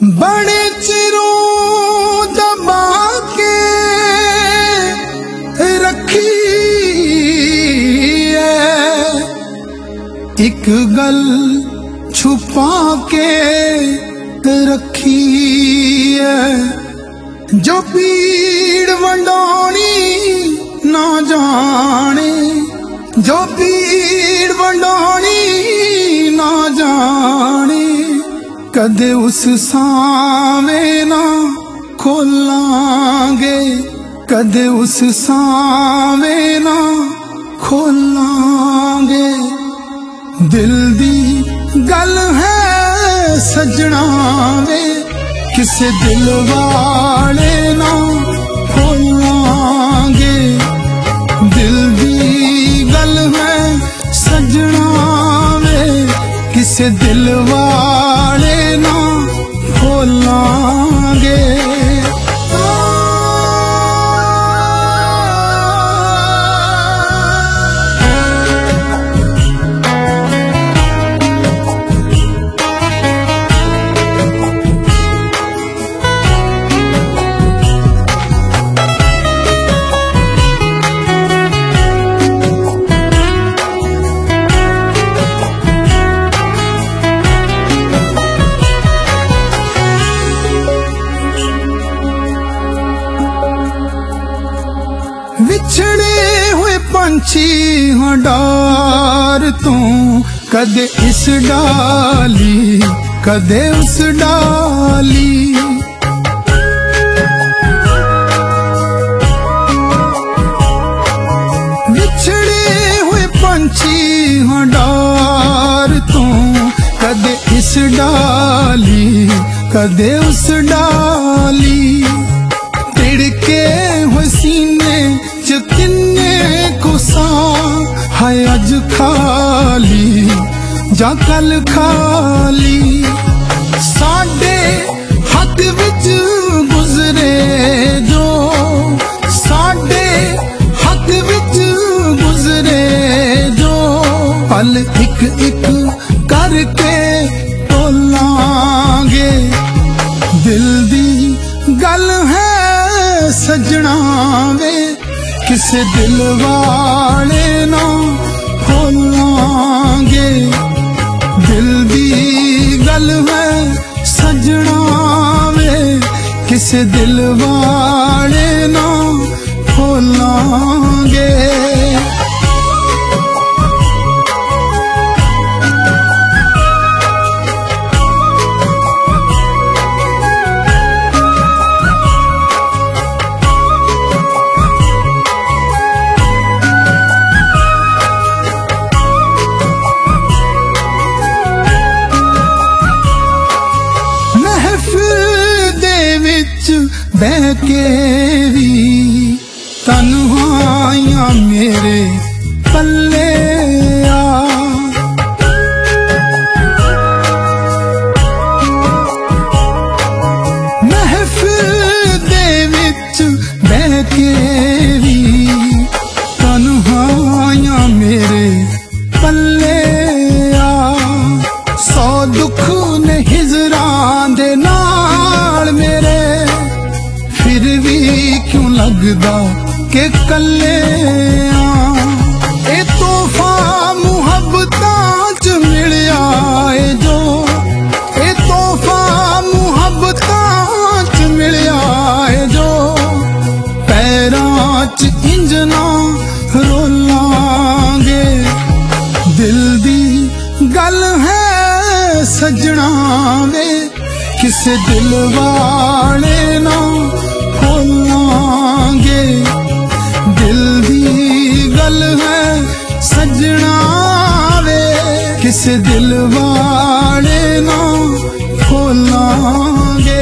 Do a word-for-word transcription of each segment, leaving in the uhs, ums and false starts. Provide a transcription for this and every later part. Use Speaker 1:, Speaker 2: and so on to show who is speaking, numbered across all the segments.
Speaker 1: बड़े चिरों दबा के रखी है, एक गल छुपा के रखी है। जो पीड़ वंडानी ना जाने, जो पीड़ वंडानी ना जाने, कदे उस सामे ना खोलांगे, कदे उस सामे ना खोलांगे। दिल दी गल है सजना वे, किसे दिल वाले ना खोलांगे। दिल दी गल है सजना वे, किसे दिल वाले ना खोलांगे। बिछड़े हुए पंछी हाँ डार तू, कदे इस डाली कदे उस डाली। बिछड़े हुए पंछी हाँ डार तू, कदे इस डाली कदे उस डाली। तिड़के हुए सीने च किन्ने को सा है, अज खाली जा कल खाली। साडे हक विच गुजरे जो, साडे हक विच गुजरे जो, पल एक एक करके तोलांगे। दिल दी गल है सजना वे, किसे दिल वाले ना खोलांगे। दिल दी गल है सजना वे, किसे दिल वाले ना खोलांगे। बह के भी तन्हाइयां मेरे पल्ले आ, महफिल दे विच बह के भी तन्हाइयां मेरे पल्ले आ। सौ दुख ने हिजरां दे नाल मेरे, फिर भी क्यों लगदा के कल्ले आ। ए तोहफा मुहब्बतां च मिलिया ए जो, ए तोहफा मुहब्बतां च मिलिया ए जो। पैरां च इंजना रोलांगे। दिल दी गल है सजना वे, किसे दिल वाले ना खोलांगे। दिल दी गल है सजना वे, किसे दिल वाले ना खोलांगे।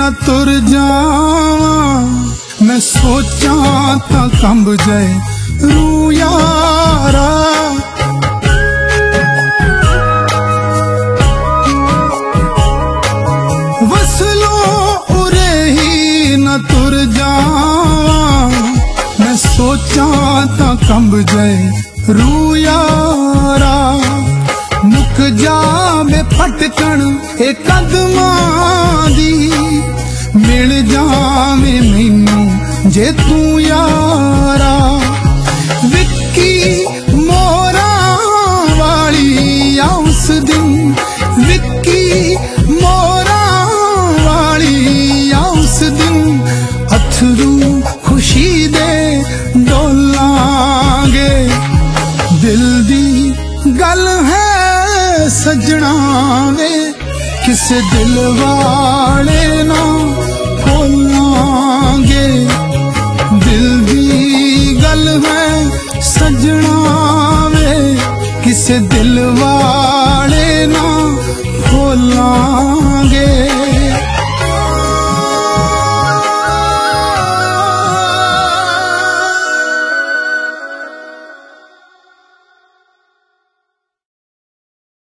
Speaker 1: ना तुर जावां, मैं सोचां तां कंब जाए रूह यारा। वसलो उरे ही ना तुर जावां, मैं सोचां तां कंब जाए रूह यारा। मुक जावे फटकण ए कदमां दी, मिल जावे मैनू जे तू यारा। विक्की मोरा वाली आ उस दिन, विक्की मोरा वाली आ उस दिन, अथरू खुशी दे डोलांगे। दिल दी गल है सजना वे, किसे दिल वाले ना खोलांगे। दिल दी गल है सजना वे, किसे दिल वाले ना खोलांगे।